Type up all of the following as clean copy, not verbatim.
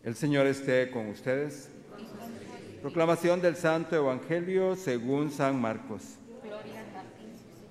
El Señor esté con ustedes. Proclamación del Santo Evangelio según San Marcos. Gloria a ti, Señor.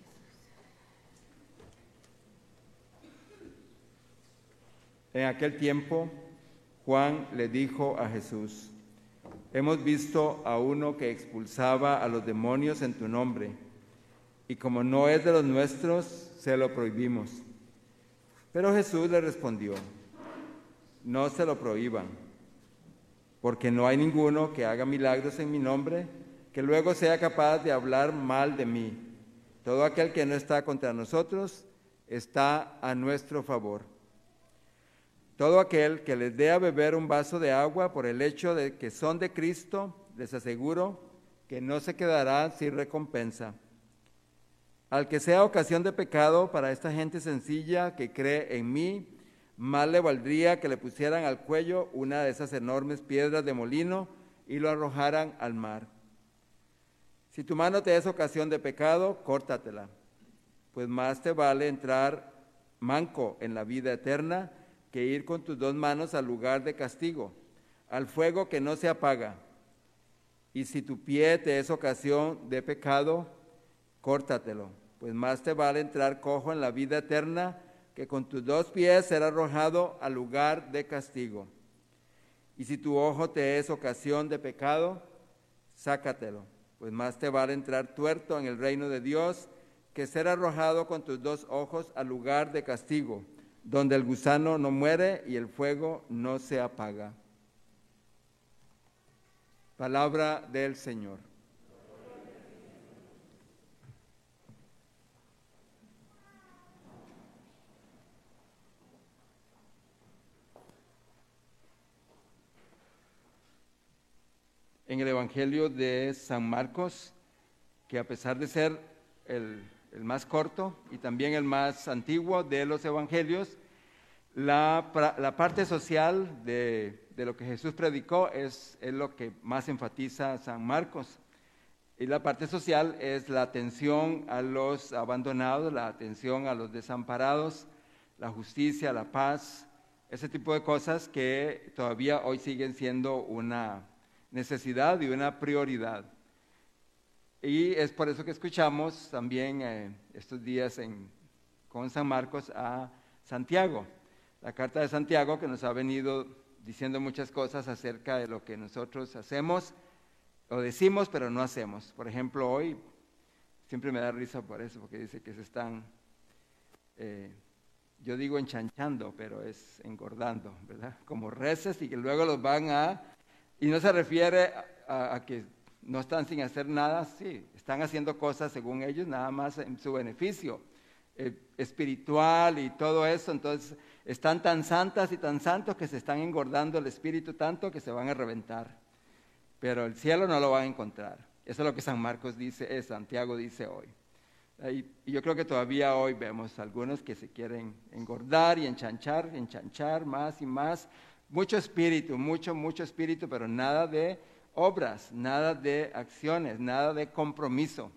En aquel tiempo, Juan le dijo a Jesús: hemos visto a uno que expulsaba a los demonios en tu nombre, y como no es de los nuestros, se lo prohibimos. Pero Jesús le respondió: no se lo prohíban, porque no hay ninguno que haga milagros en mi nombre que luego sea capaz de hablar mal de mí. Todo aquel que no está contra nosotros está a nuestro favor. Todo aquel que les dé a beber un vaso de agua por el hecho de que son de Cristo, les aseguro que no se quedará sin recompensa. Al que sea ocasión de pecado para esta gente sencilla que cree en mí, más le valdría que le pusieran al cuello una de esas enormes piedras de molino y lo arrojaran al mar. Si tu mano te es ocasión de pecado, córtatela, pues más te vale entrar manco en la vida eterna que ir con tus dos manos al lugar de castigo, al fuego que no se apaga. Y si tu pie te es ocasión de pecado, córtatelo, pues más te vale entrar cojo en la vida eterna que con tus dos pies ser arrojado al lugar de castigo. Y si tu ojo te es ocasión de pecado, sácatelo, pues más te vale entrar tuerto en el reino de Dios que ser arrojado con tus dos ojos al lugar de castigo, donde el gusano no muere y el fuego no se apaga. Palabra del Señor. En el Evangelio de San Marcos, que a pesar de ser el más corto y también el más antiguo de los evangelios, la parte social de lo que Jesús predicó es lo que más enfatiza San Marcos. Y la parte social es la atención a los abandonados, la atención a los desamparados, la justicia, la paz, ese tipo de cosas que todavía hoy siguen siendo una necesidad y una prioridad. Y es por eso que escuchamos también estos días con San Marcos a Santiago, la carta de Santiago, que nos ha venido diciendo muchas cosas acerca de lo que nosotros hacemos o decimos pero no hacemos. Por ejemplo, hoy siempre me da risa por eso, porque dice que se están, yo digo enchanchando, pero es engordando, ¿verdad? Como reces, y que luego los van y no se refiere a que no están sin hacer nada, sí, están haciendo cosas según ellos, nada más en su beneficio espiritual y todo eso. Entonces están tan santas y tan santos que se están engordando el espíritu tanto que se van a reventar, pero el cielo no lo van a encontrar. Eso es lo que San Marcos dice, Santiago dice hoy. Y yo creo que todavía hoy vemos algunos que se quieren engordar y enchanchar más y más. Mucho espíritu, mucho espíritu, pero nada de obras, nada de acciones, nada de compromiso.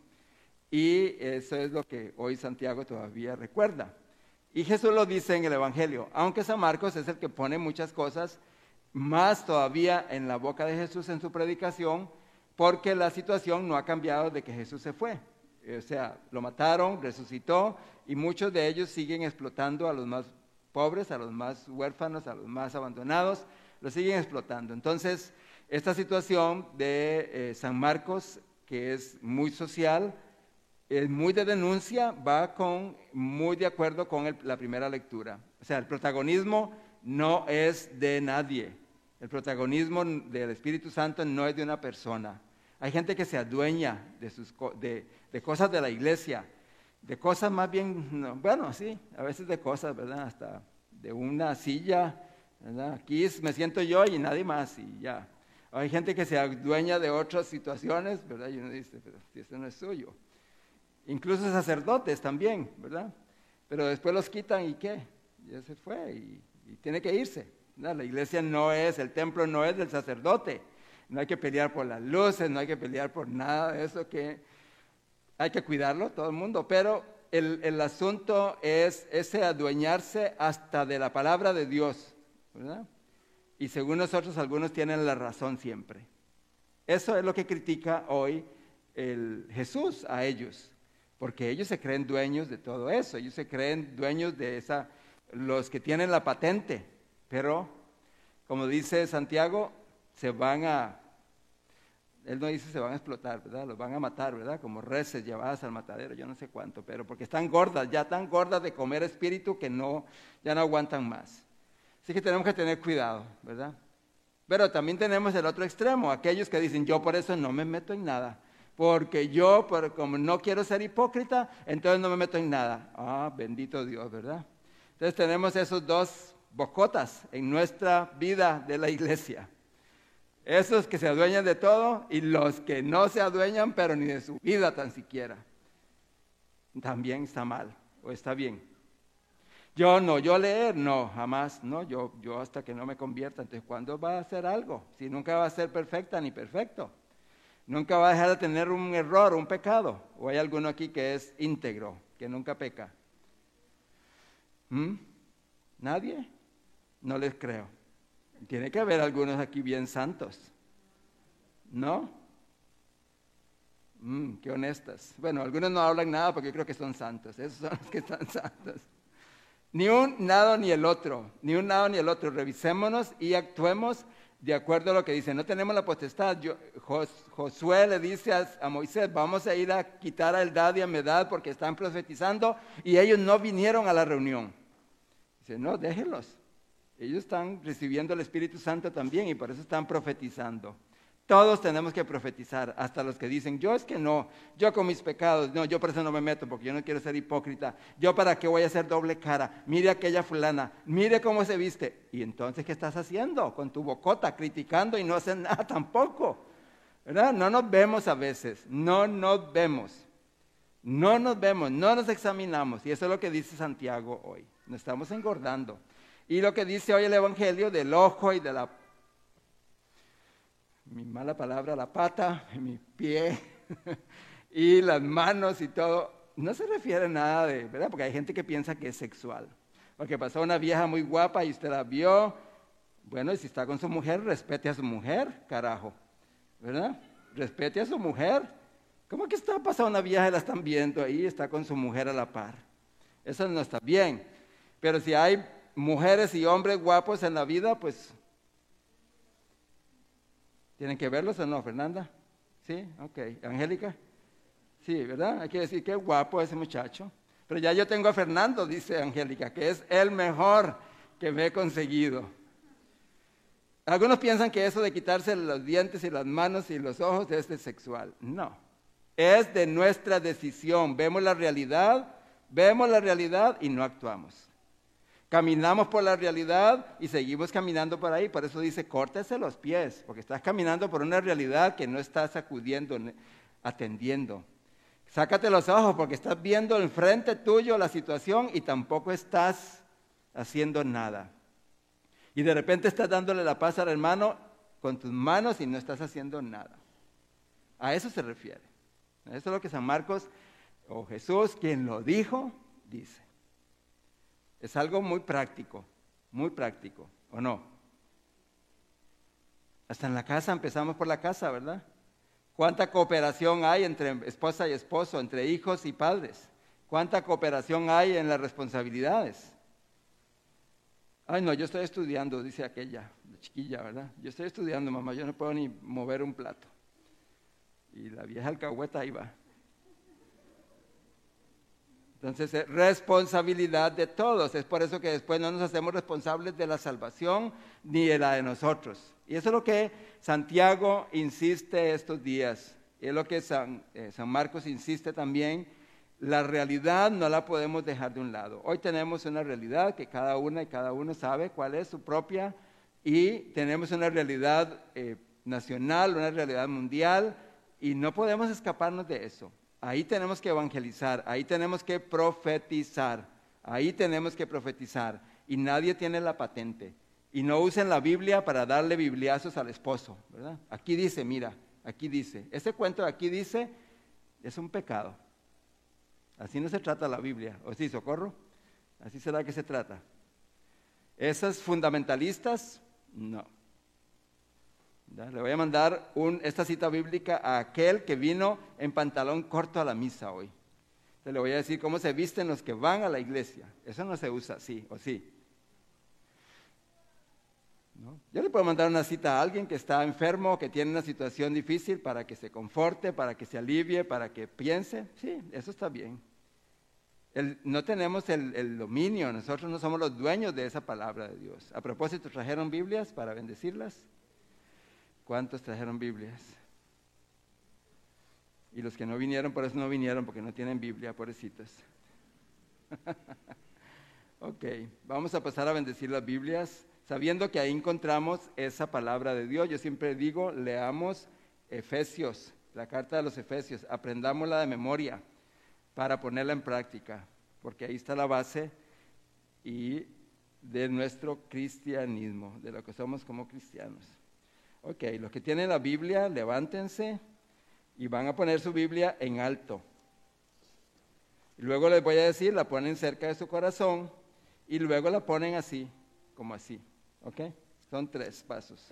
Y eso es lo que hoy Santiago todavía recuerda. Y Jesús lo dice en el Evangelio, aunque San Marcos es el que pone muchas cosas más todavía en la boca de Jesús en su predicación, porque la situación no ha cambiado de que Jesús se fue. O sea, lo mataron, resucitó, y muchos de ellos siguen explotando a los más pobres, a los más huérfanos, a los más abandonados, los siguen explotando. Entonces, esta situación de San Marcos, que es muy social, es muy de denuncia, va muy de acuerdo con la primera lectura. O sea, el protagonismo no es de nadie. El protagonismo del Espíritu Santo no es de una persona. Hay gente que se adueña de cosas de la iglesia, de cosas más bien, bueno, sí, a veces de cosas, ¿verdad? Hasta de una silla, ¿verdad? Aquí me siento yo y nadie más, y ya. Hay gente que se adueña de otras situaciones, ¿verdad? Y uno dice, pero si eso no es suyo. Incluso sacerdotes también, ¿verdad? Pero después los quitan y ¿qué? Ya se fue y tiene que irse, ¿verdad? La iglesia no es, el templo no es del sacerdote. No hay que pelear por las luces, no hay que pelear por nada de eso, que hay que cuidarlo todo el mundo, pero el asunto es ese adueñarse hasta de la palabra de Dios, ¿verdad? y según nosotros algunos tienen la razón siempre. Eso es lo que critica hoy el Jesús a ellos, porque ellos se creen dueños de todo eso, ellos se creen dueños de los que tienen la patente, pero como dice Santiago, él no dice se van a explotar, ¿verdad? Los van a matar, ¿verdad? Como reses llevadas al matadero, yo no sé cuánto, pero porque están gordas, ya tan gordas de comer espíritu que ya no aguantan más. Así que tenemos que tener cuidado, ¿verdad? Pero también tenemos el otro extremo, aquellos que dicen, yo por eso no me meto en nada, porque como no quiero ser hipócrita, entonces no me meto en nada. Ah, bendito Dios, ¿verdad? Entonces tenemos esos dos bocotas en nuestra vida de la iglesia. Esos que se adueñan de todo y los que no se adueñan, pero ni de su vida tan siquiera. También está mal, o está bien. Yo leer, no, jamás, no, yo hasta que no me convierta. Entonces, ¿cuándo va a hacer algo? Si nunca va a ser perfecta ni perfecto. Nunca va a dejar de tener un error, un pecado. ¿O hay alguno aquí que es íntegro, que nunca peca? ¿Nadie? No les creo. Tiene que haber algunos aquí bien santos, ¿no? Qué honestas. Bueno, algunos no hablan nada porque yo creo que son santos. Esos son los que están santos. Ni un lado ni el otro, ni un lado ni el otro. Revisémonos y actuemos de acuerdo a lo que dice. No tenemos la potestad. Josué le dice a Moisés, vamos a ir a quitar a Eldad y a Medad porque están profetizando y ellos no vinieron a la reunión. Dice, no, déjenlos. Ellos están recibiendo el Espíritu Santo también y por eso están profetizando. Todos tenemos que profetizar, hasta los que dicen, yo es que no, yo con mis pecados, no, yo por eso no me meto, porque yo no quiero ser hipócrita. Yo para qué voy a hacer doble cara, mire aquella fulana, mire cómo se viste. Y entonces, ¿qué estás haciendo? Con tu bocota, criticando y no haces nada tampoco. ¿Verdad? No nos vemos a veces, no nos vemos, no nos examinamos. Y eso es lo que dice Santiago hoy, nos estamos engordando. Y lo que dice hoy el Evangelio del ojo y de mi mala palabra, la pata, mi pie y las manos y todo, no se refiere a nada ¿verdad? Porque hay gente que piensa que es sexual. Porque pasó una vieja muy guapa y usted la vio, bueno, y si está con su mujer, respete a su mujer, carajo, ¿verdad? Respete a su mujer. ¿Cómo que está pasando una vieja y la están viendo ahí, está con su mujer a la par? Eso no está bien. Pero si hay mujeres y hombres guapos en la vida, pues, ¿tienen que verlos o no, Fernanda? ¿Sí? Ok. ¿Angélica? Sí, ¿verdad? Hay que decir, qué guapo ese muchacho. Pero ya yo tengo a Fernando, dice Angélica, que es el mejor que me he conseguido. Algunos piensan que eso de quitarse los dientes y las manos y los ojos es de sexual. No, es de nuestra decisión. Vemos la realidad y no actuamos. Caminamos por la realidad y seguimos caminando por ahí. Por eso dice, córtese los pies, porque estás caminando por una realidad que no estás sacudiendo, atendiendo. Sácate los ojos porque estás viendo enfrente tuyo la situación y tampoco estás haciendo nada. Y de repente estás dándole la paz al hermano con tus manos y no estás haciendo nada. A eso se refiere. Eso es lo que San Marcos o Jesús, quien lo dijo, dice. Es algo muy práctico, ¿o no? Hasta en la casa, empezamos por la casa, ¿verdad? ¿Cuánta cooperación hay entre esposa y esposo, entre hijos y padres? ¿Cuánta cooperación hay en las responsabilidades? Ay, no, yo estoy estudiando, dice aquella, la chiquilla, ¿verdad? Yo estoy estudiando, mamá, yo no puedo ni mover un plato. Y la vieja alcahueta ahí va. Entonces, es responsabilidad de todos. Es por eso que después no nos hacemos responsables de la salvación ni de la de nosotros. Y eso es lo que Santiago insiste estos días. Y es lo que San Marcos insiste también. La realidad no la podemos dejar de un lado. Hoy tenemos una realidad que cada una y cada uno sabe cuál es su propia. Y tenemos una realidad nacional, una realidad mundial. Y no podemos escaparnos de eso. Ahí tenemos que evangelizar, ahí tenemos que profetizar, y nadie tiene la patente. Y no usen la Biblia para darle bibliazos al esposo, ¿verdad? Aquí dice, mira, aquí dice. Ese cuento de aquí dice, es un pecado. Así no se trata la Biblia. ¿O sí, Socorro? Así será que se trata. Esas fundamentalistas No. ¿Ya? Le voy a mandar esta cita bíblica a aquel que vino en pantalón corto a la misa hoy. Entonces le voy a decir cómo se visten los que van a la iglesia. Eso no se usa así, ¿o sí? ¿No? Yo le puedo mandar una cita a alguien que está enfermo, que tiene una situación difícil, para que se conforte, para que se alivie, para que piense. Sí, eso está bien. No tenemos el dominio, nosotros no somos los dueños de esa palabra de Dios. A propósito, ¿trajeron Biblias para bendecirlas? ¿Cuántos trajeron Biblias? Y los que no vinieron, por eso no vinieron, porque no tienen Biblia, pobrecitos. Ok, vamos a pasar a bendecir las Biblias, sabiendo que ahí encontramos esa palabra de Dios. Yo siempre digo, leamos Efesios, la carta de los Efesios, aprendámosla de memoria para ponerla en práctica, porque ahí está la base y de nuestro cristianismo, de lo que somos como cristianos. Ok, los que tienen la Biblia, levántense y van a poner su Biblia en alto. Y luego les voy a decir, la ponen cerca de su corazón y luego la ponen así, como así. ¿Ok? Son 3 pasos.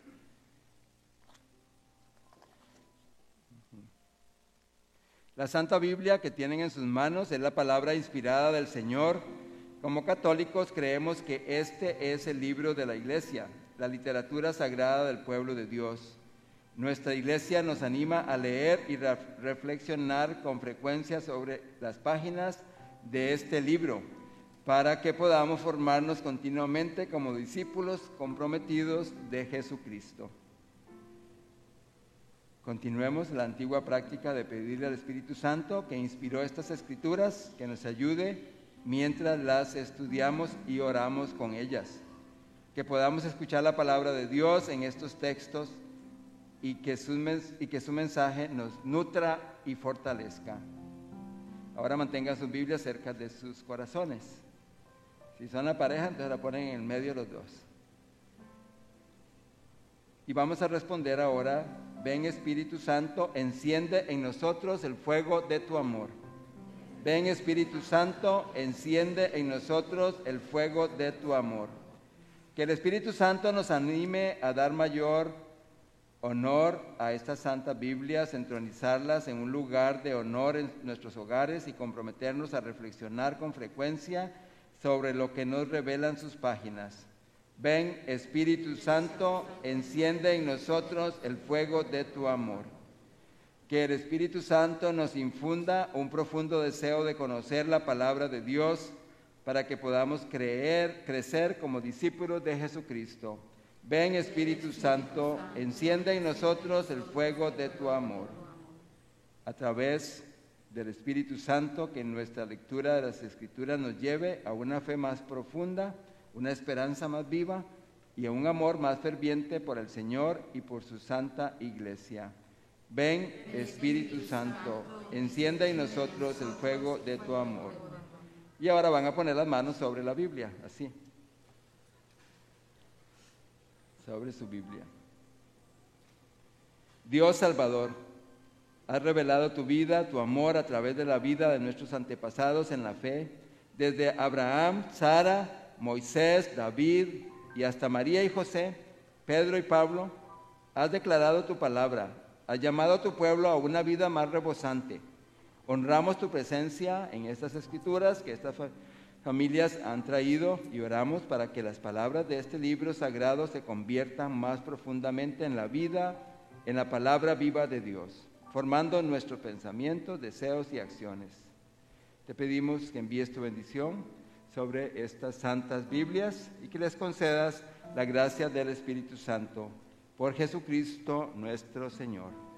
La Santa Biblia que tienen en sus manos es la palabra inspirada del Señor. Como católicos creemos que este es el libro de la Iglesia, la literatura sagrada del pueblo de Dios. Nuestra Iglesia nos anima a leer y reflexionar con frecuencia sobre las páginas de este libro, para que podamos formarnos continuamente como discípulos comprometidos de Jesucristo. Continuemos la antigua práctica de pedirle al Espíritu Santo que inspiró estas escrituras, que nos ayude mientras las estudiamos y oramos con ellas. Que podamos escuchar la palabra de Dios en estos textos y que su mensaje nos nutra y fortalezca. Ahora mantengan sus Biblias cerca de sus corazones. Si son la pareja, entonces la ponen en el medio de los dos. Y vamos a responder ahora: ven Espíritu Santo, enciende en nosotros el fuego de tu amor. Ven Espíritu Santo, enciende en nosotros el fuego de tu amor. Que el Espíritu Santo nos anime a dar mayor honor a estas santas Biblias, entronizarlas en un lugar de honor en nuestros hogares y comprometernos a reflexionar con frecuencia sobre lo que nos revelan sus páginas. Ven, Espíritu Santo, enciende en nosotros el fuego de tu amor. Que el Espíritu Santo nos infunda un profundo deseo de conocer la palabra de Dios para que podamos crecer como discípulos de Jesucristo. Ven, Espíritu Santo, enciende en nosotros el fuego de tu amor. A través del Espíritu Santo, que en nuestra lectura de las Escrituras nos lleve a una fe más profunda, una esperanza más viva y a un amor más ferviente por el Señor y por su santa Iglesia. Ven, Espíritu Santo, enciende en nosotros el fuego de tu amor. Y ahora van a poner las manos sobre la Biblia, así. Sobre su Biblia. Dios Salvador, has revelado tu vida, tu amor a través de la vida de nuestros antepasados en la fe, desde Abraham, Sara, Moisés, David y hasta María y José, Pedro y Pablo. Has declarado tu palabra, has llamado a tu pueblo a una vida más rebosante. Honramos tu presencia en estas escrituras que estas familias han traído y oramos para que las palabras de este libro sagrado se conviertan más profundamente en la vida, en la palabra viva de Dios, formando nuestros pensamientos, deseos y acciones. Te pedimos que envíes tu bendición sobre estas santas Biblias y que les concedas la gracia del Espíritu Santo por Jesucristo nuestro Señor.